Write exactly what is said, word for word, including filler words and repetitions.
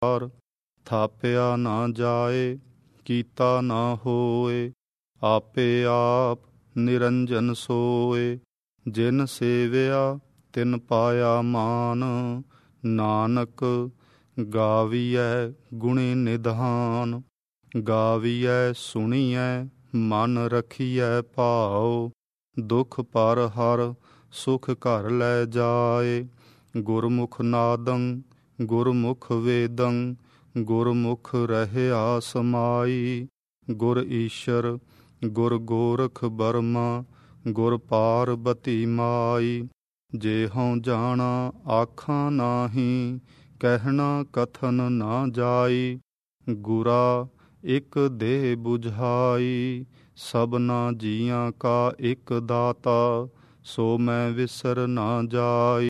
ਪਾਰ। ਥਾਪਿਆ ਨਾ ਜਾਏ ਕੀਤਾ ਨਾ ਹੋਏ, ਆਪੇ ਆਪ ਨਿਰੰਜਨ ਸੋਏ। ਜਿਨ ਸੇਵਿਆ ਤਿਨ ਪਾਇਆ ਮਾਨ, ਨਾਨਕ ਗਾਵੀਐ ਗੁਣੀ ਨਿਧਾਨ। ਗਾਵੀਐ ਸੁਣੀਐ ਮਨ ਰਖੀਐ ਭਾਉ, ਦੁਖ ਪਰ ਹਰ ਸੁਖ ਘਰ ਲੈ ਜਾਏ। ਗੁਰਮੁਖ ਨਾਦੰ ਗੁਰਮੁਖ ਵੇਦੰ, ਗੁਰਮੁਖ ਰਹਿਆ ਸਮਾਈ। ਗੁਰ ਈਸ਼ਰ ਗੁਰ ਗੋਰਖ ਬਰਮਾ, ਗੁਰ ਪਾਰਬਤੀ ਮਾਈ। ਜਿਹਉ ਜਾਣਾ ਆਖਾਂ ਨਾਹੀਂ, ਕਹਿਣਾ ਕਥਨ ਨਾ ਜਾਈ। ਗੁਰਾ ਇਕ ਦੇਹ ਬੁਝਾਈ, ਸਭਨਾ ਜੀਆਂ ਕਾ ਇਕ ਦਾਤਾ। ਸੋ ਮੈਂ ਵਿਸਰ ਨਾ ਜਾਈ।